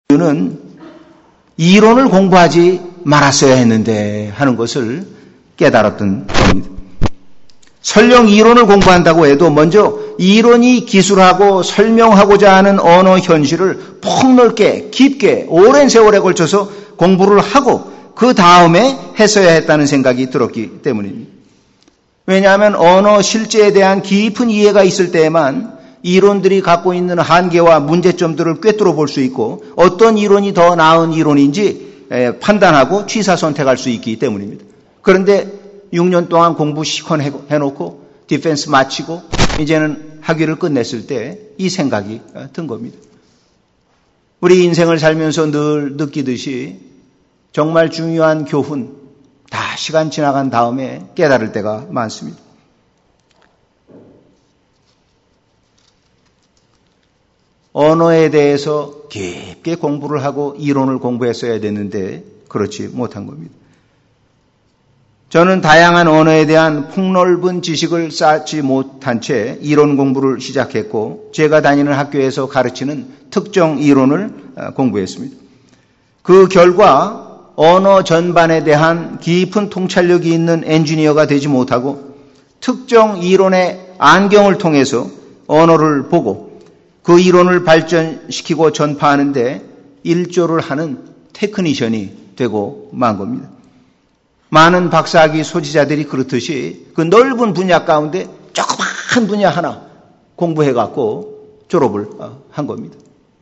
이유는 이론을 공부하지 말았어야 했는데 하는 것을 깨달았던 겁니다. 설령 이론을 공부한다고 해도 먼저 이론이 기술하고 설명하고자 하는 언어 현실을 폭넓게 깊게 오랜 세월에 걸쳐서 공부를 하고 그 다음에 했어야 했다는 생각이 들었기 때문입니다. 왜냐하면 언어 실제에 대한 깊은 이해가 있을 때에만 이론들이 갖고 있는 한계와 문제점들을 꿰뚫어 볼 수 있고 어떤 이론이 더 나은 이론인지 판단하고 취사 선택할 수 있기 때문입니다. 그런데 6년 동안 공부 시컨 해놓고 디펜스 마치고 이제는 학위를 끝냈을 때 이 생각이 든 겁니다. 우리 인생을 살면서 늘 느끼듯이 정말 중요한 교훈 다 시간 지나간 다음에 깨달을 때가 많습니다. 언어에 대해서 깊게 공부를 하고 이론을 공부했어야 됐는데 그렇지 못한 겁니다. 저는 다양한 언어에 대한 폭넓은 지식을 쌓지 못한 채 이론 공부를 시작했고 제가 다니는 학교에서 가르치는 특정 이론을 공부했습니다. 그 결과 언어 전반에 대한 깊은 통찰력이 있는 엔지니어가 되지 못하고 특정 이론의 안경을 통해서 언어를 보고 그 이론을 발전시키고 전파하는데 일조를 하는 테크니션이 되고 만 겁니다. 많은 박사학위 소지자들이 그렇듯이 그 넓은 분야 가운데 조그만 분야 하나 공부해갖고 졸업을 한 겁니다.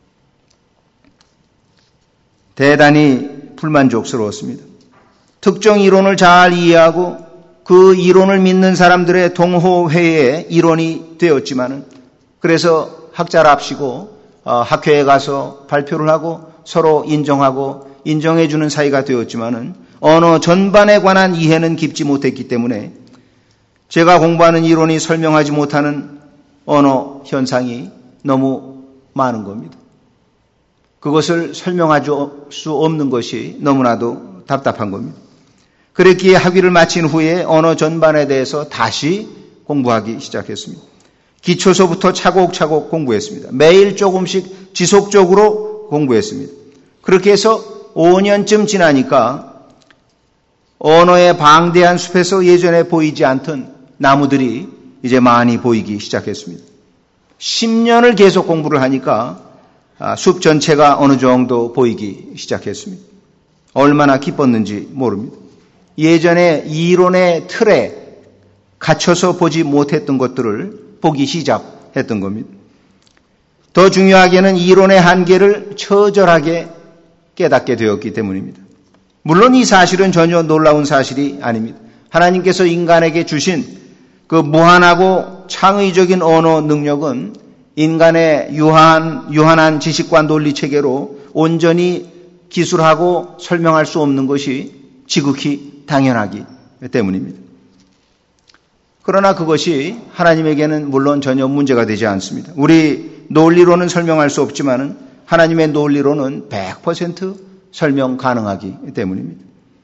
대단히 불만족스러웠습니다. 특정 이론을 잘 이해하고 그 이론을 믿는 사람들의 동호회의 일원이 되었지만은 그래서 학자랍시고 학회에 가서 발표를 하고 서로 인정하고 인정해주는 사이가 되었지만은 언어 전반에 관한 이해는 깊지 못했기 때문에 제가 공부하는 이론이 설명하지 못하는 언어 현상이 너무 많은 겁니다. 그것을 설명할 수 없는 것이 너무나도 답답한 겁니다. 그랬기에 학위를 마친 후에 언어 전반에 대해서 다시 공부하기 시작했습니다. 기초서부터 차곡차곡 공부했습니다. 매일 조금씩 지속적으로 공부했습니다. 그렇게 해서 5년쯤 지나니까 언어의 방대한 숲에서 예전에 보이지 않던 나무들이 이제 많이 보이기 시작했습니다. 10년을 계속 공부를 하니까 숲 전체가 어느 정도 보이기 시작했습니다. 얼마나 기뻤는지 모릅니다. 예전에 이론의 틀에 갇혀서 보지 못했던 것들을 보기 시작했던 겁니다. 더 중요하게는 이론의 한계를 처절하게 깨닫게 되었기 때문입니다. 물론 이 사실은 전혀 놀라운 사실이 아닙니다. 하나님께서 인간에게 주신 그 무한하고 창의적인 언어 능력은 인간의 유한한 지식과 논리 체계로 온전히 기술하고 설명할 수 없는 것이 지극히 당연하기 때문입니다. 그러나 그것이 하나님에게는 물론 전혀 문제가 되지 않습니다. 우리 논리로는 설명할 수 없지만 하나님의 논리로는 100% 설명 가능하기 때문입니다.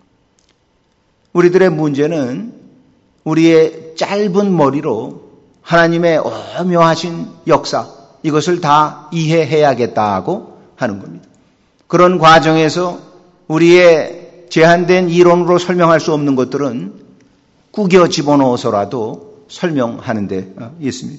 우리들의 문제는 우리의 짧은 머리로 하나님의 오묘하신 역사, 이것을 다 이해해야겠다고 하는 겁니다. 그런 과정에서 우리의 제한된 이론으로 설명할 수 없는 것들은 꾸겨 집어넣어서라도 설명하는 데 있습니다.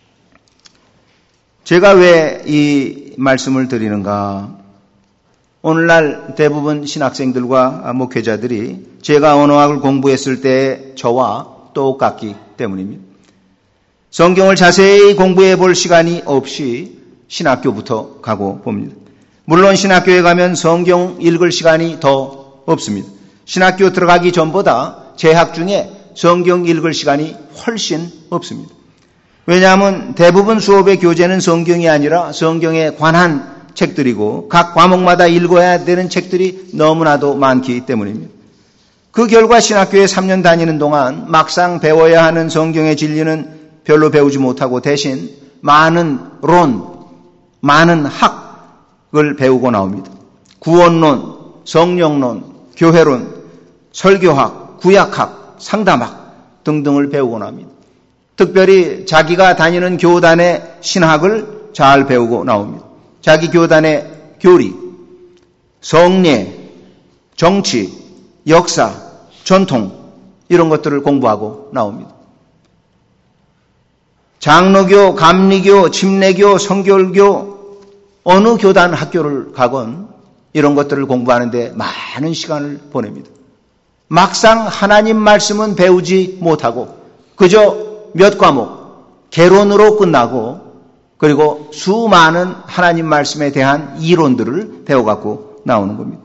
제가 왜 이 말씀을 드리는가? 오늘날 대부분 신학생들과 목회자들이 제가 언어학을 공부했을 때 저와 똑같기 때문입니다. 성경을 자세히 공부해 볼 시간이 없이 신학교부터 가고 봅니다. 물론 신학교에 가면 성경 읽을 시간이 더 없습니다. 신학교 들어가기 전보다 재학 중에 성경 읽을 시간이 훨씬 없습니다. 왜냐하면 대부분 수업의 교재는 성경이 아니라 성경에 관한 책들이고 각 과목마다 읽어야 되는 책들이 너무나도 많기 때문입니다. 그 결과 신학교에 3년 다니는 동안 막상 배워야 하는 성경의 진리는 별로 배우지 못하고 대신 많은 학을 배우고 나옵니다. 구원론, 성령론, 교회론, 설교학, 구약학, 상담학 등등을 배우고 나옵니다. 특별히 자기가 다니는 교단의 신학을 잘 배우고 나옵니다. 자기 교단의 교리, 성례, 정치, 역사, 전통 이런 것들을 공부하고 나옵니다. 장로교, 감리교, 침례교, 성결교 어느 교단 학교를 가건 이런 것들을 공부하는데 많은 시간을 보냅니다. 막상 하나님 말씀은 배우지 못하고 그저 몇 과목 개론으로 끝나고 그리고 수많은 하나님 말씀에 대한 이론들을 배워갖고 나오는 겁니다.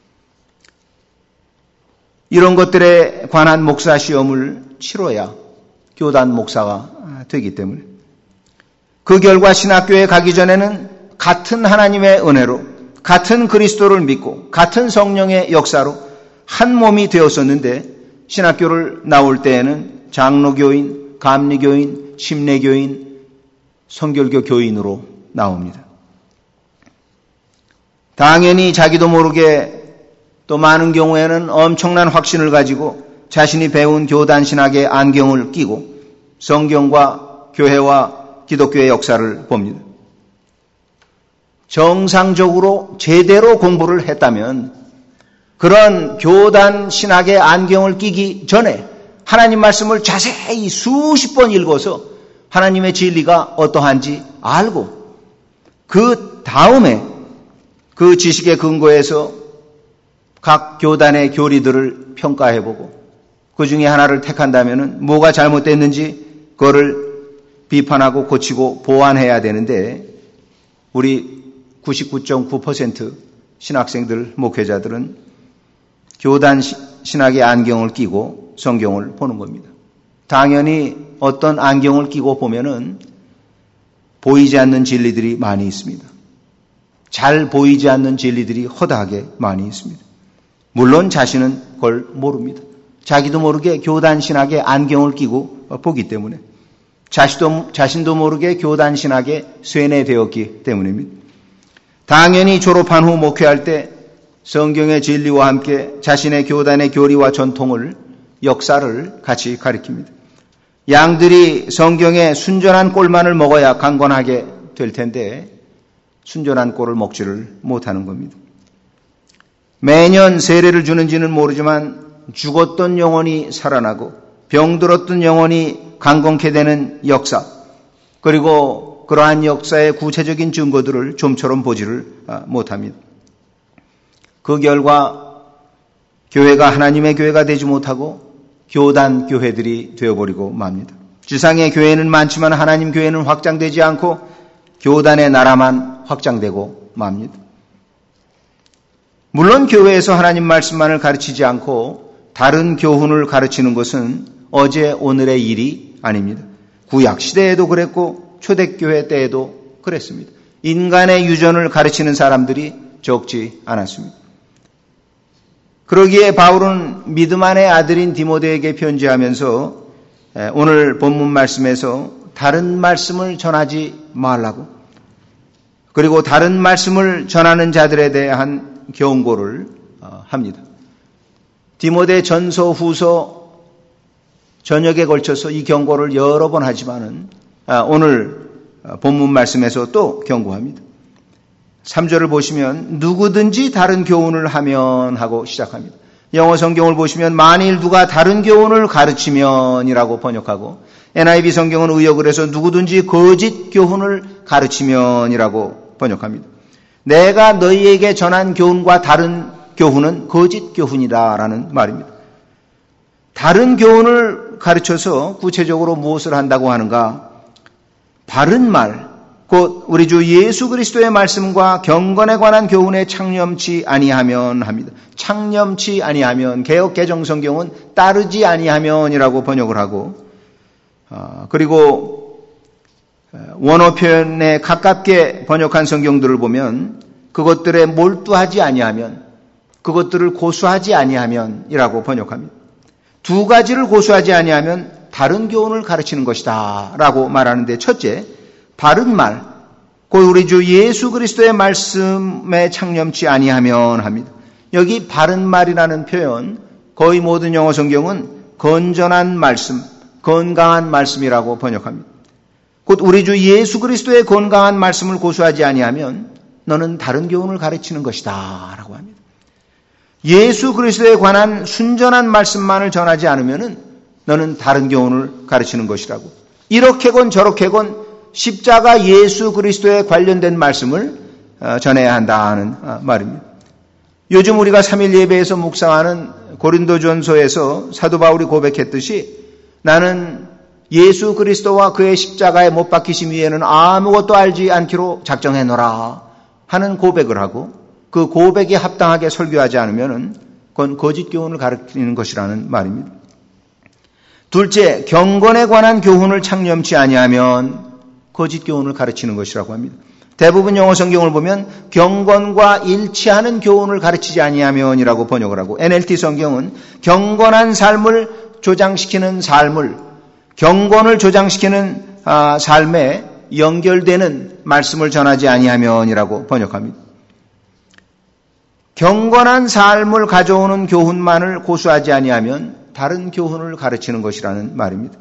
이런 것들에 관한 목사 시험을 치러야 교단 목사가 되기 때문에 그 결과 신학교에 가기 전에는 같은 하나님의 은혜로 같은 그리스도를 믿고 같은 성령의 역사로 한 몸이 되었었는데 신학교를 나올 때에는 장로교인, 감리교인, 침례교인, 성결교 교인으로 나옵니다. 당연히 자기도 모르게 또 많은 경우에는 엄청난 확신을 가지고 자신이 배운 교단 신학의 안경을 끼고 성경과 교회와 기독교의 역사를 봅니다. 정상적으로 제대로 공부를 했다면 그런 교단 신학의 안경을 끼기 전에 하나님 말씀을 자세히 수십 번 읽어서 하나님의 진리가 어떠한지 알고 그 다음에 그 지식의 근거에서 각 교단의 교리들을 평가해보고 그 중에 하나를 택한다면 뭐가 잘못됐는지 그거를 비판하고 고치고 보완해야 되는데 우리 99.9% 신학생들, 목회자들은 교단 신학의 안경을 끼고 성경을 보는 겁니다. 당연히 어떤 안경을 끼고 보면은 보이지 않는 진리들이 많이 있습니다. 잘 보이지 않는 진리들이 허다하게 많이 있습니다. 물론 자신은 그걸 모릅니다. 자기도 모르게 교단 신학의 안경을 끼고 보기 때문에 자신도 모르게 교단 신학에 쇠뇌되었기 때문입니다. 당연히 졸업한 후 목회할 때 성경의 진리와 함께 자신의 교단의 교리와 전통을 역사를 같이 가리킵니다. 양들이 성경의 순전한 꼴만을 먹어야 강건하게 될 텐데 순전한 꼴을 먹지를 못하는 겁니다. 매년 세례를 주는지는 모르지만 죽었던 영혼이 살아나고 병들었던 영혼이 강건케 되는 역사 그리고 그러한 역사의 구체적인 증거들을 좀처럼 보지를 못합니다. 그 결과 교회가 하나님의 교회가 되지 못하고 교단 교회들이 되어버리고 맙니다. 지상의 교회는 많지만 하나님 교회는 확장되지 않고 교단의 나라만 확장되고 맙니다. 물론 교회에서 하나님 말씀만을 가르치지 않고 다른 교훈을 가르치는 것은 어제 오늘의 일이 아닙니다. 구약 시대에도 그랬고 초대교회 때에도 그랬습니다. 인간의 유전을 가르치는 사람들이 적지 않았습니다. 그러기에 바울은 믿음 안의 아들인 디모데에게 편지하면서 오늘 본문 말씀에서 다른 말씀을 전하지 말라고 그리고 다른 말씀을 전하는 자들에 대한 경고를 합니다. 디모데 전서 후서 전역에 걸쳐서 이 경고를 여러 번 하지만은 오늘 본문 말씀에서 또 경고합니다. 3절을 보시면 누구든지 다른 교훈을 하면 하고 시작합니다. 영어 성경을 보시면 만일 누가 다른 교훈을 가르치면이라고 번역하고 NIV 성경은 의역을 해서 누구든지 거짓 교훈을 가르치면이라고 번역합니다. 내가 너희에게 전한 교훈과 다른 교훈은 거짓 교훈이다라는 말입니다. 다른 교훈을 가르쳐서 구체적으로 무엇을 한다고 하는가? 바른 말, 곧 우리 주 예수 그리스도의 말씀과 경건에 관한 교훈에 창념치 아니하면 합니다. 창념치 아니하면, 개역 개정 성경은 따르지 아니하면이라고 번역을 하고 그리고 원어 표현에 가깝게 번역한 성경들을 보면 그것들에 몰두하지 아니하면, 그것들을 고수하지 아니하면이라고 번역합니다. 두 가지를 고수하지 아니하면 다른 교훈을 가르치는 것이다 라고 말하는데, 첫째, 바른 말, 곧 우리 주 예수 그리스도의 말씀에 창념치 아니하면 합니다. 여기 바른 말이라는 표현, 거의 모든 영어 성경은 건전한 말씀, 건강한 말씀이라고 번역합니다. 곧 우리 주 예수 그리스도의 건강한 말씀을 고수하지 아니하면 너는 다른 교훈을 가르치는 것이다 라고 합니다. 예수 그리스도에 관한 순전한 말씀만을 전하지 않으면 너는 다른 교훈을 가르치는 것이라고. 이렇게건 저렇게건 십자가 예수 그리스도에 관련된 말씀을 전해야 한다는 말입니다. 요즘 우리가 3일 예배에서 묵상하는 고린도전서에서 사도 바울이 고백했듯이 나는 예수 그리스도와 그의 십자가에 못 박히심 위에는 아무것도 알지 않기로 작정해놓으라 하는 고백을 하고 그 고백에 합당하게 설교하지 않으면 그건 거짓 교훈을 가르치는 것이라는 말입니다. 둘째, 경건에 관한 교훈을 창념치 아니하면 거짓 교훈을 가르치는 것이라고 합니다. 대부분 영어 성경을 보면 경건과 일치하는 교훈을 가르치지 아니하면이라고 번역을 하고 NLT 성경은 경건한 삶을 조장시키는 삶을 경건을 조장시키는 삶에 연결되는 말씀을 전하지 아니하면이라고 번역합니다. 경건한 삶을 가져오는 교훈만을 고수하지 아니하면 다른 교훈을 가르치는 것이라는 말입니다.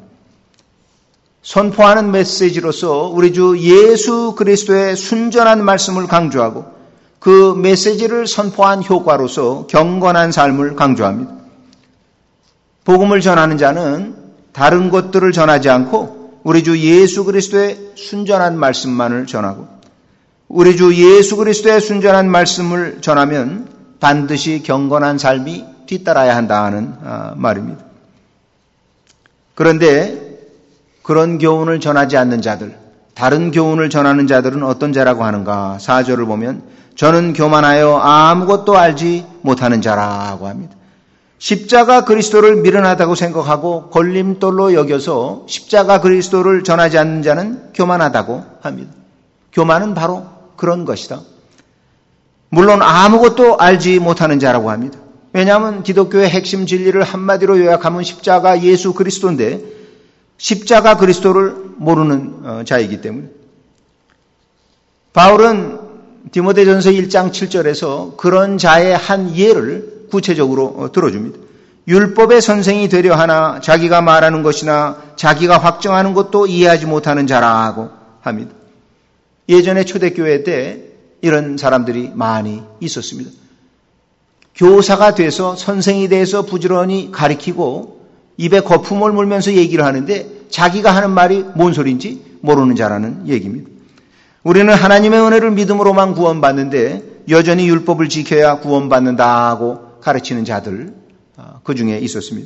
선포하는 메시지로서 우리 주 예수 그리스도의 순전한 말씀을 강조하고 그 메시지를 선포한 효과로서 경건한 삶을 강조합니다. 복음을 전하는 자는 다른 것들을 전하지 않고 우리 주 예수 그리스도의 순전한 말씀만을 전하고 우리 주 예수 그리스도의 순전한 말씀을 전하면 반드시 경건한 삶이 뒤따라야 한다는 말입니다. 그런데 그런 교훈을 전하지 않는 자들, 다른 교훈을 전하는 자들은 어떤 자라고 하는가? 4절을 보면 저는 교만하여 아무것도 알지 못하는 자라고 합니다. 십자가 그리스도를 미련하다고 생각하고 걸림돌로 여겨서 십자가 그리스도를 전하지 않는 자는 교만하다고 합니다. 교만은 바로 그런 것이다. 물론 아무것도 알지 못하는 자라고 합니다. 왜냐하면 기독교의 핵심 진리를 한마디로 요약하면 십자가 예수 그리스도인데 십자가 그리스도를 모르는 자이기 때문에 바울은 디모데전서 1장 7절에서 그런 자의 한 예를 구체적으로 들어줍니다. 율법의 선생이 되려 하나 자기가 말하는 것이나 자기가 확정하는 것도 이해하지 못하는 자라고 합니다. 예전에 초대교회 때 이런 사람들이 많이 있었습니다. 교사가 돼서 선생이 돼서 부지런히 가르치고 입에 거품을 물면서 얘기를 하는데 자기가 하는 말이 뭔 소리인지 모르는 자라는 얘기입니다. 우리는 하나님의 은혜를 믿음으로만 구원받는데 여전히 율법을 지켜야 구원받는다고 가르치는 자들 그 중에 있었습니다.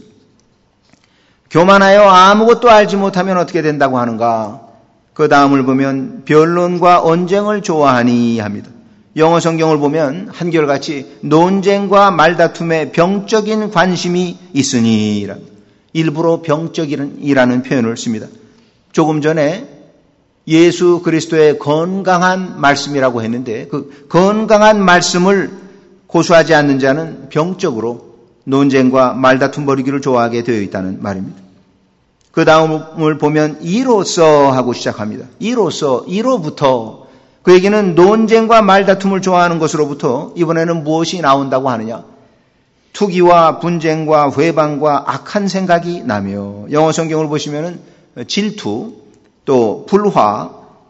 교만하여 아무것도 알지 못하면 어떻게 된다고 하는가? 그 다음을 보면 변론과 언쟁을 좋아하니 합니다. 영어 성경을 보면 한결같이 논쟁과 말다툼에 병적인 관심이 있으니 일부러 병적이라는 표현을 씁니다. 조금 전에 예수 그리스도의 건강한 말씀이라고 했는데 그 건강한 말씀을 고수하지 않는 자는 병적으로 논쟁과 말다툼 벌이기를 좋아하게 되어 있다는 말입니다. 그 다음을 보면 이로써 하고 시작합니다. 이로부터 그 얘기는 논쟁과 말다툼을 좋아하는 것으로부터 이번에는 무엇이 나온다고 하느냐? 투기와 분쟁과 회방과 악한 생각이 나며 영어 성경을 보시면은 질투, 또 불화,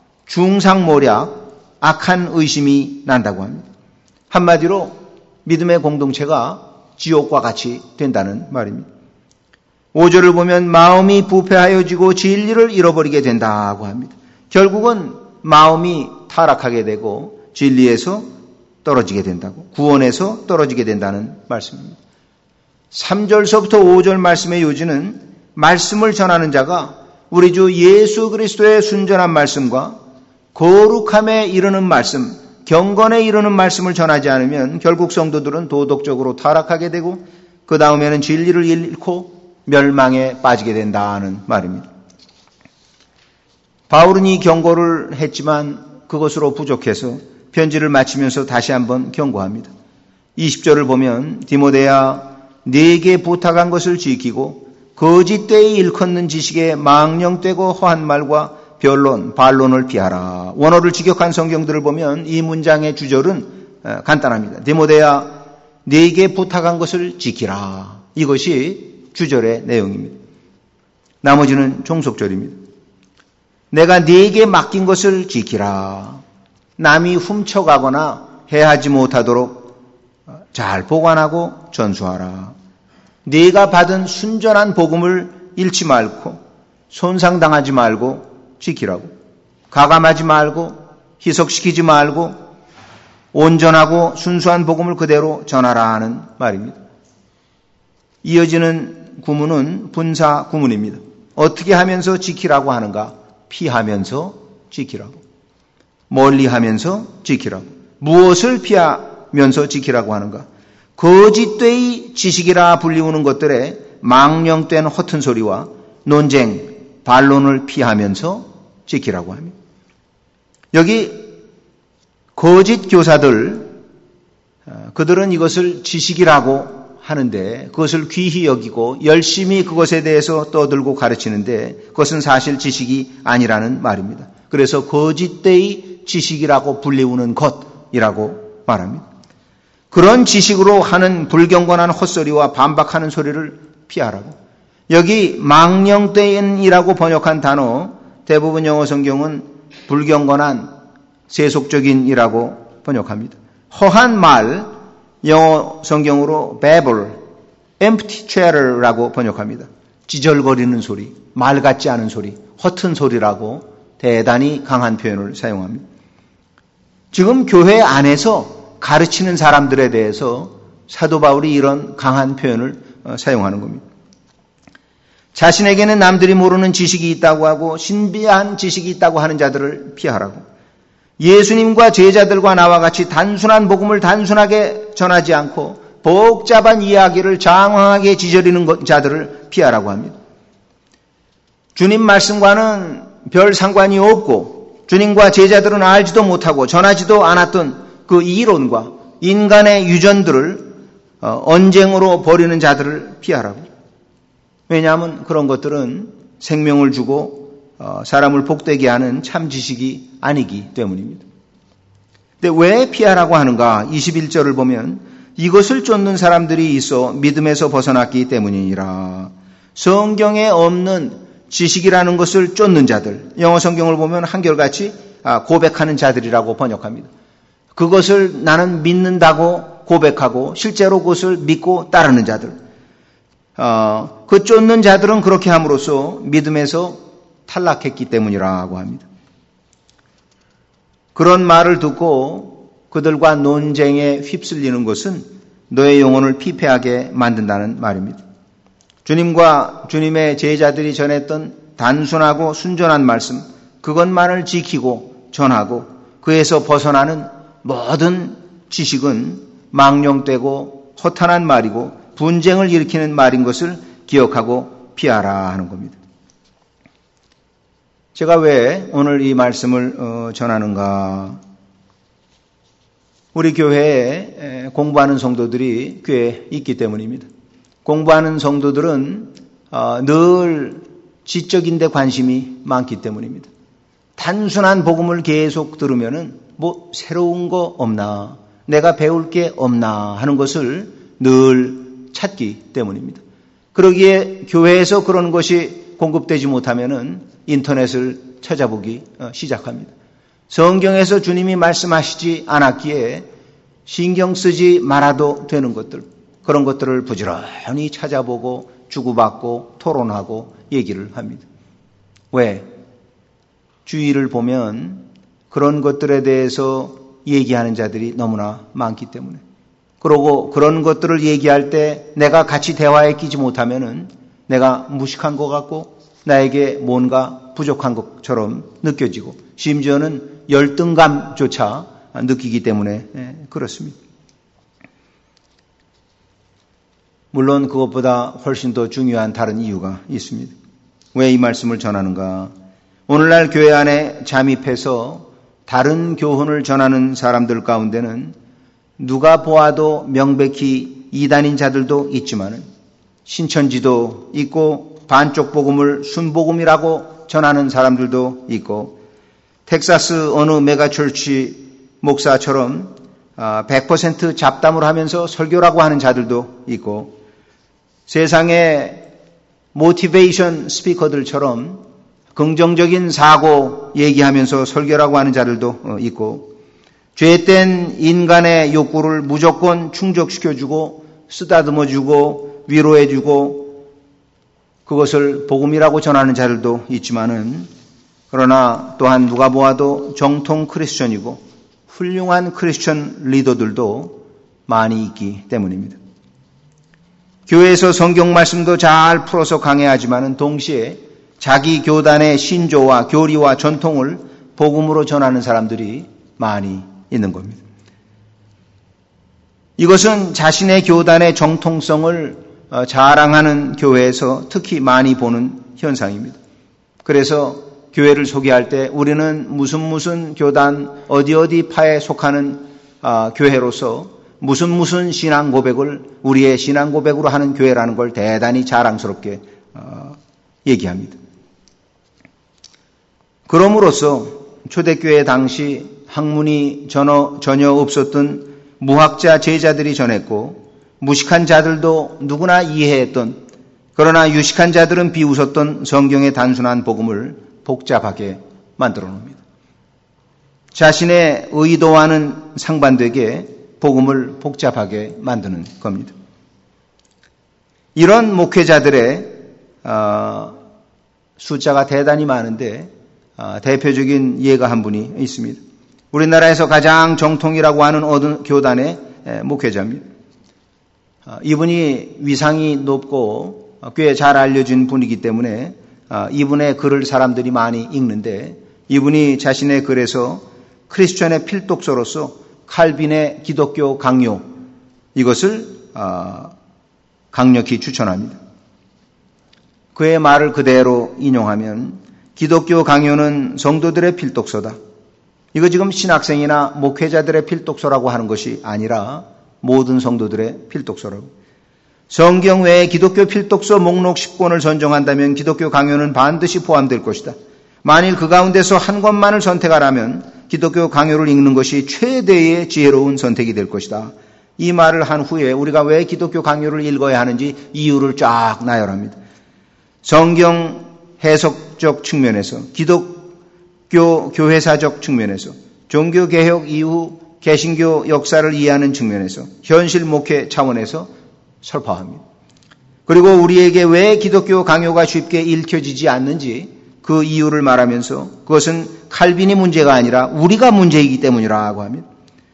중상모략, 악한 의심이 난다고 합니다. 한마디로 믿음의 공동체가 지옥과 같이 된다는 말입니다. 5절을 보면 마음이 부패하여지고 진리를 잃어버리게 된다고 합니다. 결국은 마음이 타락하게 되고 진리에서 떨어지게 된다고, 구원에서 떨어지게 된다는 말씀입니다. 3절서부터 5절 말씀의 요지는 말씀을 전하는 자가 우리 주 예수 그리스도의 순전한 말씀과 거룩함에 이르는 말씀, 경건에 이르는 말씀을 전하지 않으면 결국 성도들은 도덕적으로 타락하게 되고 그 다음에는 진리를 잃고 멸망에 빠지게 된다는 말입니다. 바울은 이 경고를 했지만 그것으로 부족해서 편지를 마치면서 다시 한번 경고합니다. 20절을 보면 디모데야 네게 부탁한 것을 지키고 거짓되이 일컫는 지식에 망령되고 허한 말과 변론, 반론을 피하라. 원어를 직역한 성경들을 보면 이 문장의 주절은 간단합니다. 디모데야 네게 부탁한 것을 지키라. 이것이 주절의 내용입니다. 나머지는 종속절입니다. 내가 네게 맡긴 것을 지키라. 남이 훔쳐가거나 해하지 못하도록 잘 보관하고 전수하라. 네가 받은 순전한 복음을 잃지 말고 손상당하지 말고 지키라고. 가감하지 말고 희석시키지 말고 온전하고 순수한 복음을 그대로 전하라 하는 말입니다. 이어지는 구문은 분사 구문입니다. 어떻게 하면서 지키라고 하는가? 피하면서 지키라고. 멀리하면서 지키라고. 무엇을 피하면서 지키라고 하는가? 거짓되이 지식이라 불리우는 것들에 망령된 허튼 소리와 논쟁, 반론을 피하면서 지키라고 합니다. 여기 거짓 교사들, 그들은 이것을 지식이라고 하는데 그것을 귀히 여기고 열심히 그것에 대해서 떠들고 가르치는데 그것은 사실 지식이 아니라는 말입니다. 그래서 거짓되이 지식이라고 불리우는 것이라고 말합니다. 그런 지식으로 하는 불경건한 헛소리와 반박하는 소리를 피하라고. 여기 망령된이라고 번역한 단어, 대부분 영어 성경은 불경건한 세속적인이라고 번역합니다. 허한 말, 영어 성경으로 babble, empty chatter라고 번역합니다. 지절거리는 소리, 말 같지 않은 소리, 허튼 소리라고 대단히 강한 표현을 사용합니다. 지금 교회 안에서 가르치는 사람들에 대해서 사도 바울이 이런 강한 표현을 사용하는 겁니다. 자신에게는 남들이 모르는 지식이 있다고 하고 신비한 지식이 있다고 하는 자들을 피하라고. 예수님과 제자들과 나와 같이 단순한 복음을 단순하게 전하지 않고 복잡한 이야기를 장황하게 지저리는 자들을 피하라고 합니다. 주님 말씀과는 별 상관이 없고 주님과 제자들은 알지도 못하고 전하지도 않았던 그 이론과 인간의 유전들을 언쟁으로 벌이는 자들을 피하라고. 왜냐하면 그런 것들은 생명을 주고 사람을 복되게 하는 참 지식이 아니기 때문입니다. 근데 왜 피하라고 하는가? 21절을 보면 이것을 쫓는 사람들이 있어 믿음에서 벗어났기 때문이니라. 성경에 없는 지식이라는 것을 쫓는 자들, 영어 성경을 보면 한결같이 고백하는 자들이라고 번역합니다. 그것을 나는 믿는다고 고백하고 실제로 그것을 믿고 따르는 자들. 그 쫓는 자들은 그렇게 함으로써 믿음에서 탈락했기 때문이라고 합니다. 그런 말을 듣고 그들과 논쟁에 휩쓸리는 것은 너의 영혼을 피폐하게 만든다는 말입니다. 주님과 주님의 제자들이 전했던 단순하고 순전한 말씀, 그것만을 지키고 전하고 그에서 벗어나는 모든 지식은 망령되고 허탄한 말이고 분쟁을 일으키는 말인 것을 기억하고 피하라 하는 겁니다. 제가 왜 오늘 이 말씀을 전하는가? 우리 교회에 공부하는 성도들이 꽤 있기 때문입니다. 공부하는 성도들은 늘 지적인 데 관심이 많기 때문입니다. 단순한 복음을 계속 들으면은 뭐 새로운 거 없나, 내가 배울 게 없나 하는 것을 늘 찾기 때문입니다. 그러기에 교회에서 그런 것이 공급되지 못하면은 인터넷을 찾아보기 시작합니다. 성경에서 주님이 말씀하시지 않았기에 신경 쓰지 말아도 되는 것들, 그런 것들을 부지런히 찾아보고 주고받고 토론하고 얘기를 합니다. 왜? 주위를 보면 그런 것들에 대해서 얘기하는 자들이 너무나 많기 때문에. 그러고 그런 것들을 얘기할 때 내가 같이 대화에 끼지 못하면은 내가 무식한 것 같고 나에게 뭔가 부족한 것처럼 느껴지고 심지어는 열등감조차 느끼기 때문에 그렇습니다. 물론 그것보다 훨씬 더 중요한 다른 이유가 있습니다. 왜 이 말씀을 전하는가? 오늘날 교회 안에 잠입해서 다른 교훈을 전하는 사람들 가운데는 누가 보아도 명백히 이단인 자들도 있지만 신천지도 있고 반쪽 복음을 순복음이라고 전하는 사람들도 있고 텍사스 어느 메가철치 목사처럼 100% 잡담을 하면서 설교라고 하는 자들도 있고 세상의 모티베이션 스피커들처럼 긍정적인 사고 얘기하면서 설교라고 하는 자들도 있고 죄된 인간의 욕구를 무조건 충족시켜주고 쓰다듬어주고 위로해주고 그것을 복음이라고 전하는 자들도 있지만은 그러나 또한 누가 보아도 정통 크리스천이고 훌륭한 크리스천 리더들도 많이 있기 때문입니다. 교회에서 성경 말씀도 잘 풀어서 강해하지만은 동시에 자기 교단의 신조와 교리와 전통을 복음으로 전하는 사람들이 많이 있는 겁니다. 이것은 자신의 교단의 정통성을 자랑하는 교회에서 특히 많이 보는 현상입니다. 그래서 교회를 소개할 때 우리는 무슨 교단 어디 파에 속하는 교회로서 무슨 신앙 고백을 우리의 신앙 고백으로 하는 교회라는 걸 대단히 자랑스럽게 얘기합니다. 그럼으로써 초대교회 당시 학문이 전혀 없었던 무학자 제자들이 전했고 무식한 자들도 누구나 이해했던 그러나 유식한 자들은 비웃었던 성경의 단순한 복음을 복잡하게 만들어 놓습니다. 자신의 의도와는 상반되게 복음을 복잡하게 만드는 겁니다. 이런 목회자들의 숫자가 대단히 많은데 대표적인 예가 한 분이 있습니다. 우리나라에서 가장 정통이라고 하는 어느 교단의 목회자입니다. 이분이 위상이 높고 꽤 잘 알려진 분이기 때문에 이분의 글을 사람들이 많이 읽는데 이분이 자신의 글에서 크리스천의 필독서로서 칼빈의 기독교 강요 이것을 강력히 추천합니다. 그의 말을 그대로 인용하면 기독교 강요는 성도들의 필독서다. 이거 지금 신학생이나 목회자들의 필독서라고 하는 것이 아니라 모든 성도들의 필독서라고. 성경 외에 기독교 필독서 목록 10권을 선정한다면 기독교 강요는 반드시 포함될 것이다. 만일 그 가운데서 한 권만을 선택하라면 기독교 강요를 읽는 것이 최대의 지혜로운 선택이 될 것이다. 이 말을 한 후에 우리가 왜 기독교 강요를 읽어야 하는지 이유를 쫙 나열합니다. 성경 해석적 측면에서, 기독교 교회사적 측면에서, 종교개혁 이후 개신교 역사를 이해하는 측면에서, 현실 목회 차원에서 설파합니다. 그리고 우리에게 왜 기독교 강요가 쉽게 읽혀지지 않는지 그 이유를 말하면서 그것은 칼빈이 문제가 아니라 우리가 문제이기 때문이라고 합니다.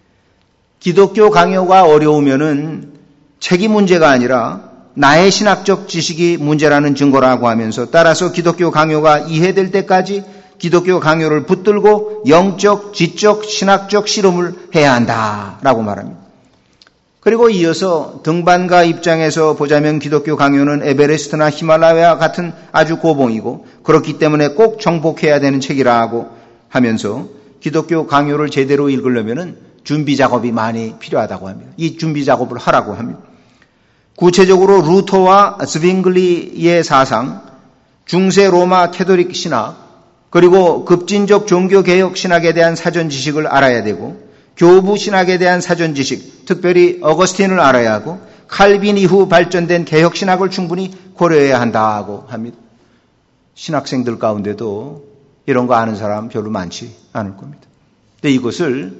기독교 강요가 어려우면은 책이 문제가 아니라 나의 신학적 지식이 문제라는 증거라고 하면서 따라서 기독교 강요가 이해될 때까지 기독교 강요를 붙들고 영적, 지적, 신학적 실험을 해야 한다라고 말합니다. 그리고 이어서 등반가 입장에서 보자면 기독교 강요는 에베레스트나 히말라야와 같은 아주 고봉이고 그렇기 때문에 꼭 정복해야 되는 책이라고 하면서 기독교 강요를 제대로 읽으려면 준비 작업이 많이 필요하다고 합니다. 이 준비 작업을 하라고 합니다. 구체적으로 루터와 스빙글리의 사상, 중세 로마 캐톨릭 신학, 그리고 급진적 종교개혁 신학에 대한 사전 지식을 알아야 되고 교부 신학에 대한 사전 지식, 특별히 어거스틴을 알아야 하고 칼빈 이후 발전된 개혁 신학을 충분히 고려해야 한다고 합니다. 신학생들 가운데도 이런 거 아는 사람 별로 많지 않을 겁니다. 근데 이것을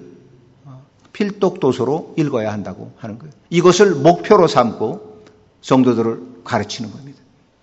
필독 도서로 읽어야 한다고 하는 거예요. 이것을 목표로 삼고 성도들을 가르치는 겁니다.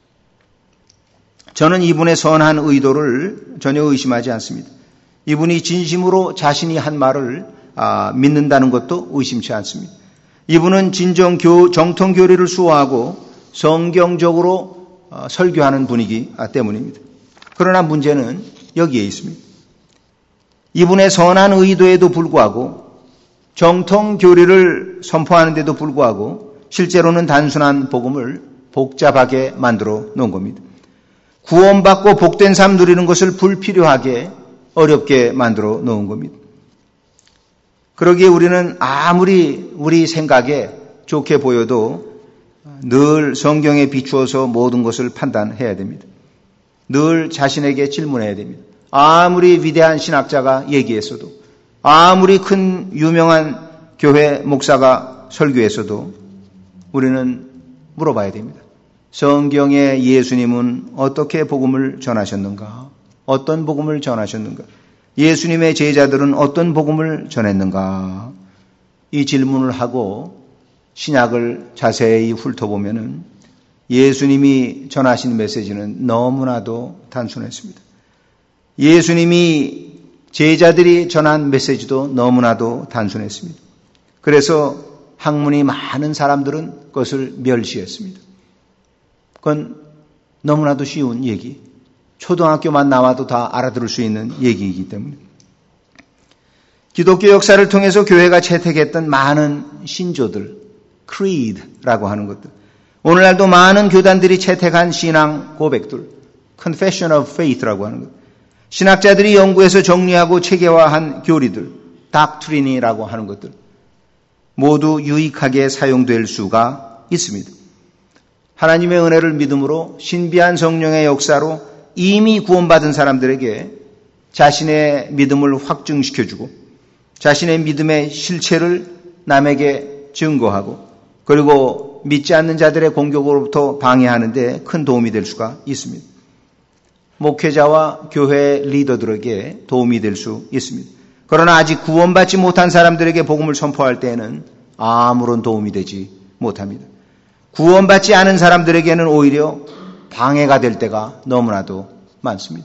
저는 이분의 선한 의도를 전혀 의심하지 않습니다. 이분이 진심으로 자신이 한 말을 믿는다는 것도 의심치 않습니다. 이분은 진정 정통 교리를 수호하고 성경적으로 설교하는 분이기 때문입니다. 그러나 문제는 여기에 있습니다. 이분의 선한 의도에도 불구하고 정통 교리를 선포하는데도 불구하고 실제로는 단순한 복음을 복잡하게 만들어 놓은 겁니다. 구원받고 복된 삶 누리는 것을 불필요하게 어렵게 만들어 놓은 겁니다. 그러기에 우리는 아무리 우리 생각에 좋게 보여도 늘 성경에 비추어서 모든 것을 판단해야 됩니다. 늘 자신에게 질문해야 됩니다. 아무리 위대한 신학자가 얘기했어도 아무리 큰 유명한 교회 목사가 설교했어도 우리는 물어봐야 됩니다. 성경의 예수님은 어떻게 복음을 전하셨는가? 어떤 복음을 전하셨는가? 예수님의 제자들은 어떤 복음을 전했는가? 이 질문을 하고 신약을 자세히 훑어보면은 예수님이 전하신 메시지는 너무나도 단순했습니다. 예수님이 제자들이 전한 메시지도 너무나도 단순했습니다. 그래서 학문이 많은 사람들은 그것을 멸시했습니다. 그건 너무나도 쉬운 얘기. 초등학교만 나와도 다 알아들을 수 있는 얘기이기 때문에. 기독교 역사를 통해서 교회가 채택했던 많은 신조들, creed라고 하는 것들. 오늘날도 많은 교단들이 채택한 신앙 고백들, confession of faith라고 하는 것. 신학자들이 연구해서 정리하고 체계화한 교리들, doctrine이라고 하는 것들. 모두 유익하게 사용될 수가 있습니다. 하나님의 은혜를 믿음으로 신비한 성령의 역사로 이미 구원받은 사람들에게 자신의 믿음을 확증시켜주고 자신의 믿음의 실체를 남에게 증거하고 그리고 믿지 않는 자들의 공격으로부터 방해하는 데 큰 도움이 될 수가 있습니다. 목회자와 교회 리더들에게 도움이 될 수 있습니다. 그러나 아직 구원받지 못한 사람들에게 복음을 선포할 때에는 아무런 도움이 되지 못합니다. 구원받지 않은 사람들에게는 오히려 방해가 될 때가 너무나도 많습니다.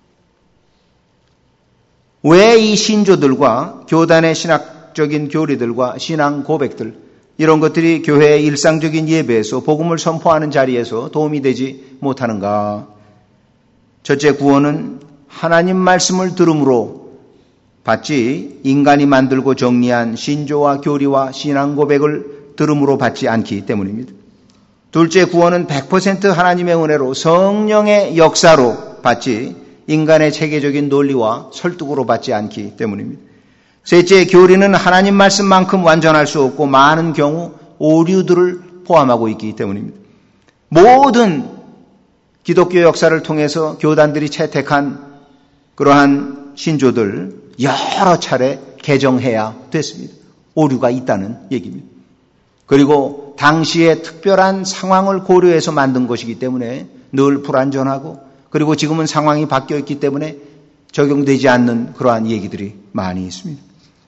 왜 이 신조들과 교단의 신학적인 교리들과 신앙 고백들 이런 것들이 교회의 일상적인 예배에서 복음을 선포하는 자리에서 도움이 되지 못하는가? 첫째, 구원은 하나님 말씀을 들음으로 받지 인간이 만들고 정리한 신조와 교리와 신앙 고백을 들음으로 받지 않기 때문입니다. 둘째, 구원은 100% 하나님의 은혜로 성령의 역사로 받지 인간의 체계적인 논리와 설득으로 받지 않기 때문입니다. 셋째, 교리는 하나님 말씀만큼 완전할 수 없고 많은 경우 오류들을 포함하고 있기 때문입니다. 모든 기독교 역사를 통해서 교단들이 채택한 그러한 신조들 여러 차례 개정해야 됐습니다. 오류가 있다는 얘기입니다. 그리고 당시의 특별한 상황을 고려해서 만든 것이기 때문에 늘 불완전하고 그리고 지금은 상황이 바뀌어 있기 때문에 적용되지 않는 그러한 얘기들이 많이 있습니다.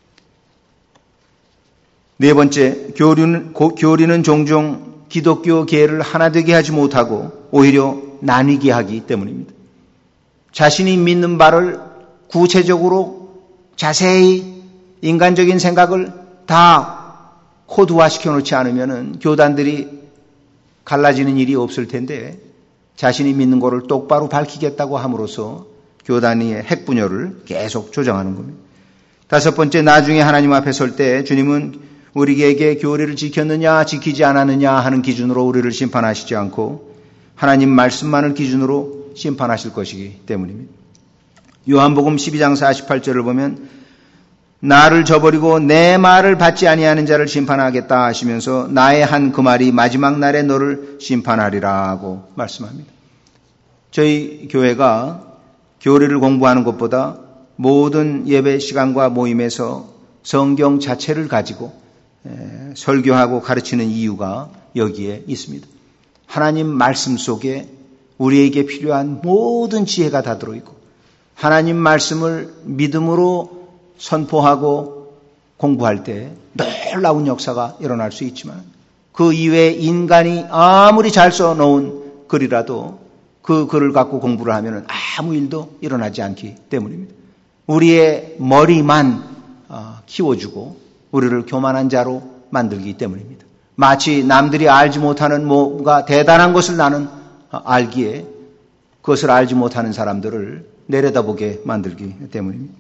네 번째, 교리는 종종 기독교계를 하나 되게 하지 못하고 오히려 나뉘게 하기 때문입니다. 자신이 믿는 바를 구체적으로 자세히 인간적인 생각을 다 코드화시켜 놓지 않으면 교단들이 갈라지는 일이 없을 텐데 자신이 믿는 것을 똑바로 밝히겠다고 함으로써 교단의 핵분열을 계속 조장하는 겁니다. 다섯 번째, 나중에 하나님 앞에 설 때 주님은 우리에게 교리를 지켰느냐 지키지 않았느냐 하는 기준으로 우리를 심판하시지 않고 하나님 말씀만을 기준으로 심판하실 것이기 때문입니다. 요한복음 12장 48절을 보면 나를 저버리고 내 말을 받지 아니하는 자를 심판하겠다 하시면서 나의 한 그 말이 마지막 날에 너를 심판하리라고 말씀합니다. 저희 교회가 교리를 공부하는 것보다 모든 예배 시간과 모임에서 성경 자체를 가지고 설교하고 가르치는 이유가 여기에 있습니다. 하나님 말씀 속에 우리에게 필요한 모든 지혜가 다 들어있고 하나님 말씀을 믿음으로 선포하고 공부할 때 놀라운 역사가 일어날 수 있지만 그 이외에 인간이 아무리 잘 써놓은 글이라도 그 글을 갖고 공부를 하면 아무 일도 일어나지 않기 때문입니다. 우리의 머리만 키워주고 우리를 교만한 자로 만들기 때문입니다. 마치 남들이 알지 못하는 뭔가 대단한 것을 나는 알기에 그것을 알지 못하는 사람들을 내려다보게 만들기 때문입니다.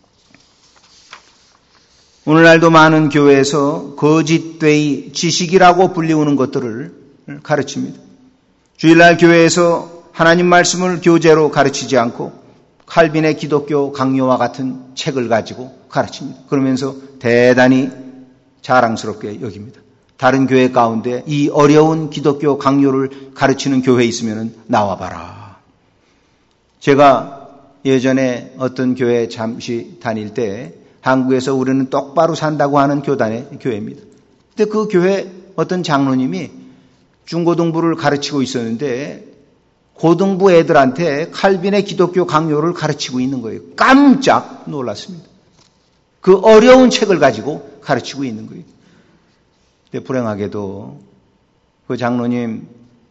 오늘날도 많은 교회에서 거짓되이 지식이라고 불리우는 것들을 가르칩니다. 주일날 교회에서 하나님 말씀을 교재로 가르치지 않고 칼빈의 기독교 강요와 같은 책을 가지고 가르칩니다. 그러면서 대단히 자랑스럽게 여깁니다. 다른 교회 가운데 이 어려운 기독교 강요를 가르치는 교회에 있으면 나와봐라. 제가 예전에 어떤 교회 잠시 다닐 때 한국에서 우리는 똑바로 산다고 하는 교단의 교회입니다. 근데 그 교회 어떤 장로님이 중고등부를 가르치고 있었는데 고등부 애들한테 칼빈의 기독교 강요를 가르치고 있는 거예요. 깜짝 놀랐습니다. 그 어려운 책을 가지고 가르치고 있는 거예요. 근데 불행하게도 그 장로님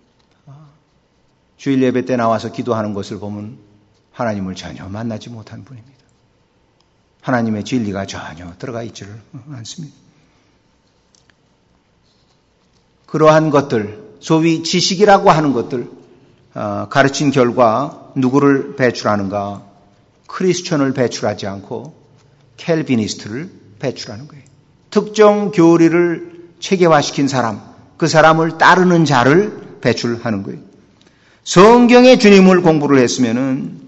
주일 예배 때 나와서 기도하는 것을 보면 하나님을 전혀 만나지 못한 분입니다. 하나님의 진리가 전혀 들어가 있지를 않습니다. 그러한 것들, 소위 지식이라고 하는 것들 가르친 결과 누구를 배출하는가? 크리스천을 배출하지 않고 켈비니스트를 배출하는 거예요. 특정 교리를 체계화시킨 사람, 그 사람을 따르는 자를 배출하는 거예요. 성경의 주님을 공부를 했으면은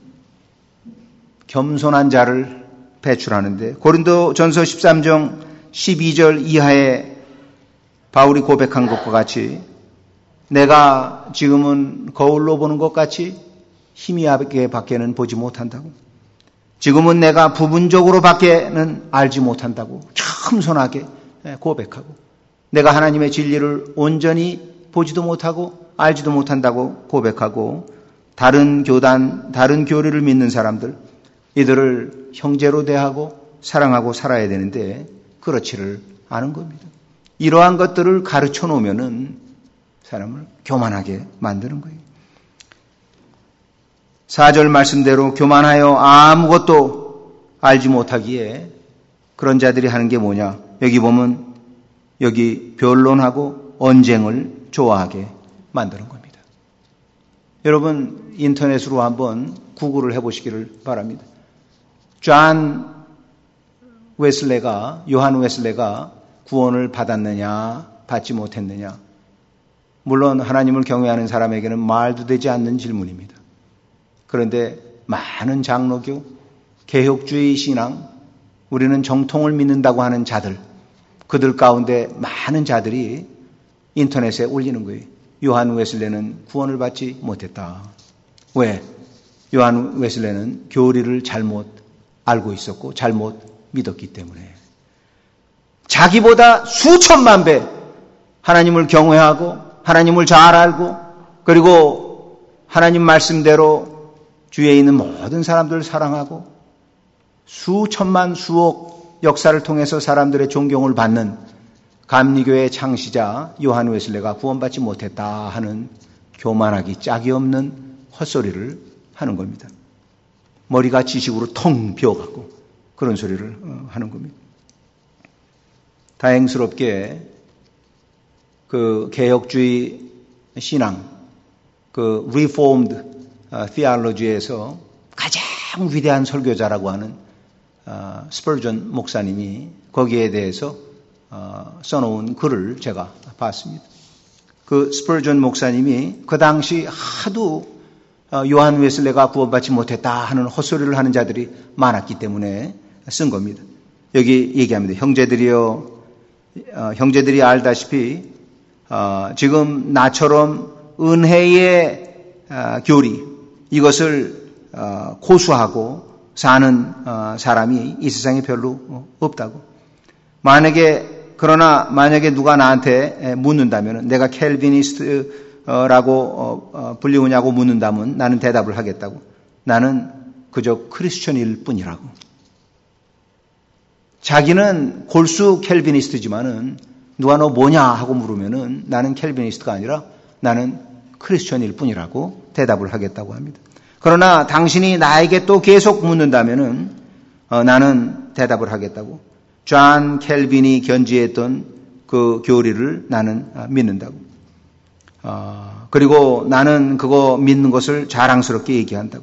겸손한 자를 배출하는데 고린도전서 13장 12절 이하에 바울이 고백한 것과 같이 내가 지금은 거울로 보는 것 같이 희미하게 밖에는 보지 못한다고. 지금은 내가 부분적으로 밖에는 알지 못한다고 겸손하게 고백하고 내가 하나님의 진리를 온전히 보지도 못하고 알지도 못한다고 고백하고 다른 교단, 다른 교리를 믿는 사람들 이들을 형제로 대하고 사랑하고 살아야 되는데 그렇지를 않은 겁니다. 이러한 것들을 가르쳐 놓으면은 사람을 교만하게 만드는 거예요. 4절 말씀대로 교만하여 아무것도 알지 못하기에 그런 자들이 하는 게 뭐냐? 여기 보면 여기 변론하고 언쟁을 좋아하게 만드는 겁니다. 여러분 인터넷으로 한번 구글을 해보시기를 바랍니다. 요한 웨슬레가 구원을 받았느냐 받지 못했느냐. 물론 하나님을 경외하는 사람에게는 말도 되지 않는 질문입니다. 그런데 많은 장로교, 개혁주의 신앙, 우리는 정통을 믿는다고 하는 자들, 그들 가운데 많은 자들이 인터넷에 올리는 거예요. 요한 웨슬레는 구원을 받지 못했다. 왜? 요한 웨슬레는 교리를 잘못 알고 있었고 잘못 믿었기 때문에. 자기보다 수천만 배 하나님을 경외하고 하나님을 잘 알고 그리고 하나님 말씀대로 주위에 있는 모든 사람들을 사랑하고 수천만 수억 역사를 통해서 사람들의 존경을 받는 감리교의 창시자 요한 웨슬레가 구원받지 못했다 하는 교만하기 짝이 없는 헛소리를 하는 겁니다. 머리가 지식으로 텅 비어갖고 그런 소리를 하는 겁니다. 다행스럽게 그 개혁주의 신앙, 그 Reformed Theology에서 가장 위대한 설교자라고 하는 스펄전 목사님이 거기에 대해서 써놓은 글을 제가 봤습니다. 그 스펄전 목사님이 그 당시 하도 요한 웨슬레가 구원받지 못했다 하는 헛소리를 하는 자들이 많았기 때문에 쓴 겁니다. 여기 얘기합니다. 형제들이 알다시피 지금 나처럼 은혜의 교리 이것을 고수하고 사는 사람이 이 세상에 별로 없다고. 만약에 누가 나한테 묻는다면 내가 켈비니스트라고 불리우냐고 묻는다면 나는 대답을 하겠다고. 나는 그저 크리스천일 뿐이라고. 자기는 골수 켈비니스트지만은 누가 너 뭐냐 하고 물으면은 나는 켈비니스트가 아니라 나는 크리스천일 뿐이라고 대답을 하겠다고 합니다. 그러나 당신이 나에게 또 계속 묻는다면은 나는 대답을 하겠다고. 존 켈빈이 견지했던 그 교리를 나는 믿는다고. 그리고 나는 그거 믿는 것을 자랑스럽게 얘기한다고.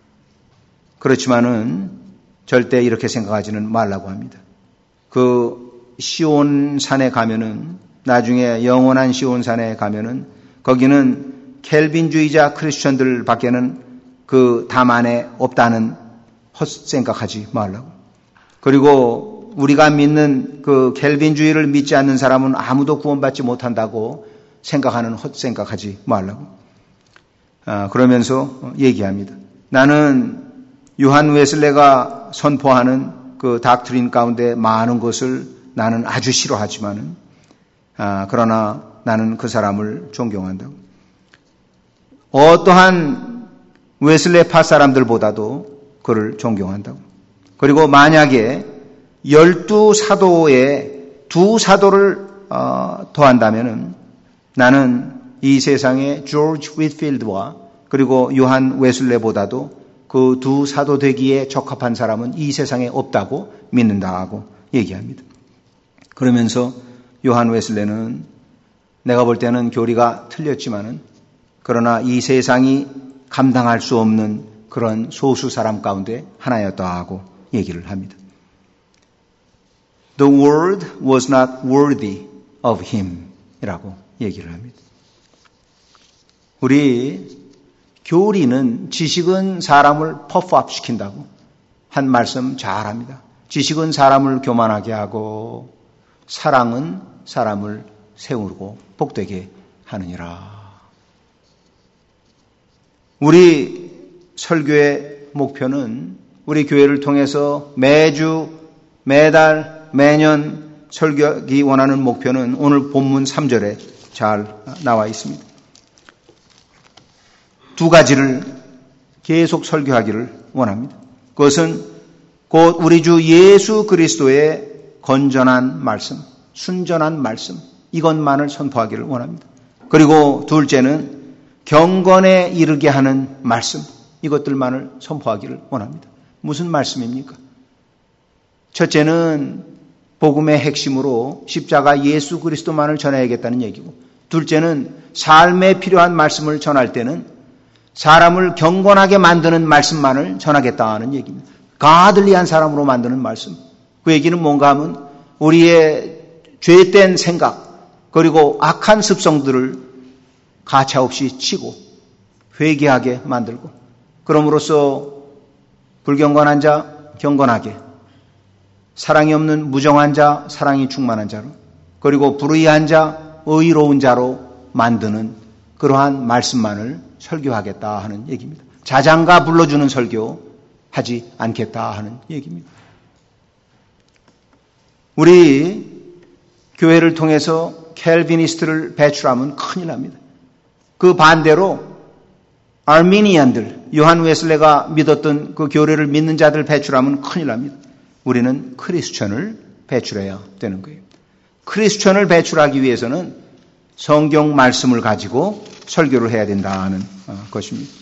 그렇지만은 절대 이렇게 생각하지는 말라고 합니다. 그 시온산에 가면은 나중에 영원한 시온산에 가면은 거기는 켈빈주의자 크리스천들 밖에는 그 담 안에 없다는 헛생각하지 말라고. 그리고 우리가 믿는 그 켈빈주의를 믿지 않는 사람은 아무도 구원받지 못한다고 생각하는 헛생각하지 말라고. 그러면서 얘기합니다. 나는 요한 웨슬레가 선포하는 그 닥트린 가운데 많은 것을 나는 아주 싫어하지만은 그러나 나는 그 사람을 존경한다고. 어떠한 웨슬레파 사람들보다도 그를 존경한다고. 그리고 만약에 12사도에 2사도를 더한다면은 나는 이 세상의 조지 휘트필드와 그리고 요한 웨슬레보다도 그 2사도 되기에 적합한 사람은 이 세상에 없다고 믿는다고 얘기합니다. 그러면서 요한 웨슬레는 내가 볼 때는 교리가 틀렸지만은 그러나 이 세상이 감당할 수 없는 그런 소수 사람 가운데 하나였다고 얘기를 합니다. The world was not worthy of him 이라고 얘기를 합니다. 우리 교리는 지식은 사람을 퍼프업 시킨다고 한 말씀 잘합니다. 지식은 사람을 교만하게 하고 사랑은 사람을 세우고 복되게 하느니라. 우리 설교의 목표는 우리 교회를 통해서 매주, 매달, 매년 설교하기 원하는 목표는 오늘 본문 3절에 잘 나와 있습니다. 두 가지를 계속 설교하기를 원합니다. 그것은 곧 우리 주 예수 그리스도의 건전한 말씀, 순전한 말씀, 이것만을 선포하기를 원합니다. 그리고 둘째는 경건에 이르게 하는 말씀, 이것들만을 선포하기를 원합니다. 무슨 말씀입니까? 첫째는 복음의 핵심으로 십자가 예수 그리스도만을 전해야겠다는 얘기고, 둘째는 삶에 필요한 말씀을 전할 때는 사람을 경건하게 만드는 말씀만을 전하겠다는 얘기입니다. 가들리한 사람으로 만드는 말씀. 그 얘기는 뭔가 하면 우리의 죄된 생각 그리고 악한 습성들을 가차없이 치고 회개하게 만들고, 그럼으로써 불경건한 자 경건하게, 사랑이 없는 무정한 자 사랑이 충만한 자로, 그리고 불의한 자 의로운 자로 만드는 그러한 말씀만을 설교하겠다 하는 얘기입니다. 자장가 불러주는 설교 하지 않겠다 하는 얘기입니다. 우리 교회를 통해서 캘비니스트를 배출하면 큰일 납니다. 그 반대로 아르미니안들, 요한 웨슬레가 믿었던 그 교리를 믿는 자들 배출하면 큰일 납니다. 우리는 크리스천을 배출해야 되는 거예요. 크리스천을 배출하기 위해서는 성경 말씀을 가지고 설교를 해야 된다는 것입니다.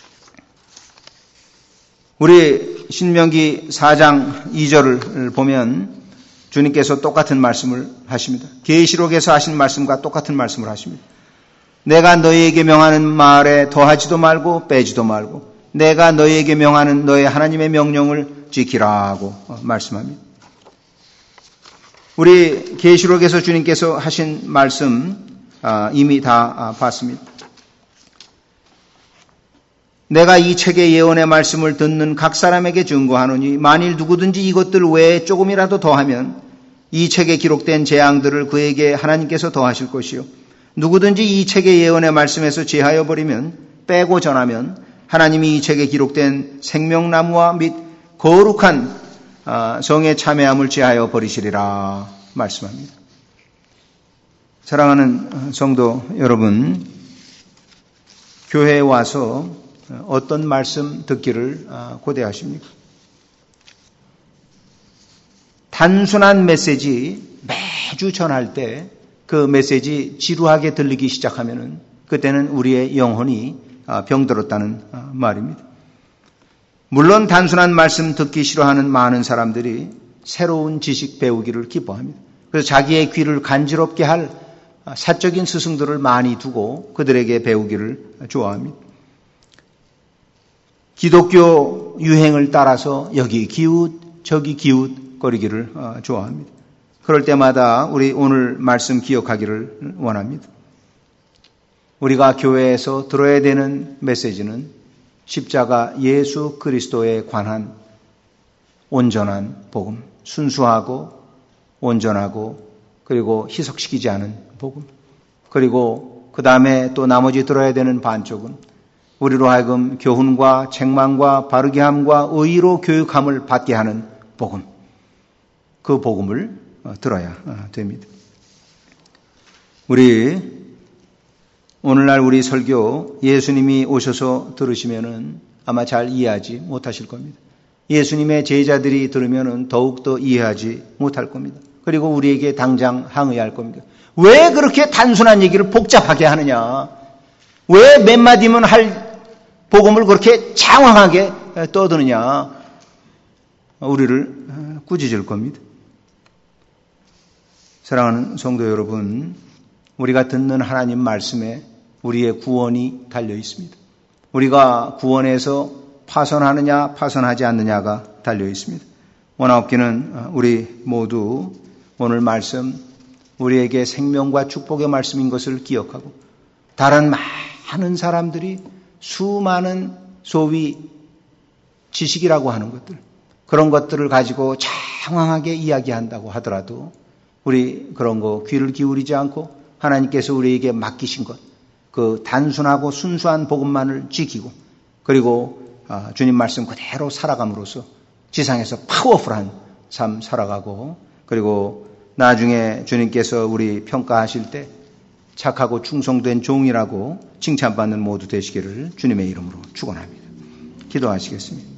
우리 신명기 4장 2절을 보면 주님께서 똑같은 말씀을 하십니다. 계시록에서 하신 말씀과 똑같은 말씀을 하십니다. 내가 너희에게 명하는 말에 더하지도 말고 빼지도 말고 내가 너희에게 명하는 너희 하나님의 명령을 지키라고 말씀합니다. 우리 계시록에서 주님께서 하신 말씀 이미 다 봤습니다. 내가 이 책의 예언의 말씀을 듣는 각 사람에게 증거하노니 만일 누구든지 이것들 외에 조금이라도 더하면 이 책에 기록된 재앙들을 그에게 하나님께서 더하실 것이요, 누구든지 이 책의 예언의 말씀에서 제하여 버리면 빼고 전하면 하나님이 이 책에 기록된 생명나무와 및 거룩한 성의 참회함을 제하여 버리시리라 말씀합니다. 사랑하는 성도 여러분, 교회에 와서 어떤 말씀 듣기를 고대하십니까? 단순한 메시지 매주 전할 때 그 메시지 지루하게 들리기 시작하면은 그때는 우리의 영혼이 병들었다는 말입니다. 물론 단순한 말씀 듣기 싫어하는 많은 사람들이 새로운 지식 배우기를 기뻐합니다. 그래서 자기의 귀를 간지럽게 할 사적인 스승들을 많이 두고 그들에게 배우기를 좋아합니다. 기독교 유행을 따라서 여기 기웃 저기 기웃거리기를 좋아합니다. 그럴 때마다 우리 오늘 말씀 기억하기를 원합니다. 우리가 교회에서 들어야 되는 메시지는 십자가 예수 그리스도에 관한 온전한 복음, 순수하고 온전하고 그리고 희석시키지 않은 복음, 그리고 그 다음에 또 나머지 들어야 되는 반쪽은 우리로 하여금 교훈과 책망과 바르게 함과 의로 교육함을 받게 하는 복음, 그 복음을 들어야 됩니다. 우리 오늘날 우리 설교 예수님이 오셔서 들으시면은 아마 잘 이해하지 못하실 겁니다. 예수님의 제자들이 들으면은 더욱더 이해하지 못할 겁니다. 그리고 우리에게 당장 항의할 겁니다. 왜 그렇게 단순한 얘기를 복잡하게 하느냐? 왜 몇 마디면 할 복음을 그렇게 장황하게 떠드느냐? 우리를 꾸짖을 겁니다. 사랑하는 성도 여러분, 우리가 듣는 하나님 말씀에 우리의 구원이 달려 있습니다. 우리가 구원에서 파선하느냐 파선하지 않느냐가 달려 있습니다. 원하옵기는 우리 모두 오늘 말씀 우리에게 생명과 축복의 말씀인 것을 기억하고 다른 많은 사람들이 수많은 소위 지식이라고 하는 것들, 그런 것들을 가지고 장황하게 이야기한다고 하더라도 우리 그런 거 귀를 기울이지 않고 하나님께서 우리에게 맡기신 것, 그 단순하고 순수한 복음만을 지키고 그리고 주님 말씀 그대로 살아감으로써 지상에서 파워풀한 삶 살아가고 그리고 나중에 주님께서 우리 평가하실 때 착하고 충성된 종이라고 칭찬받는 모두 되시기를 주님의 이름으로 축원합니다. 기도하시겠습니다.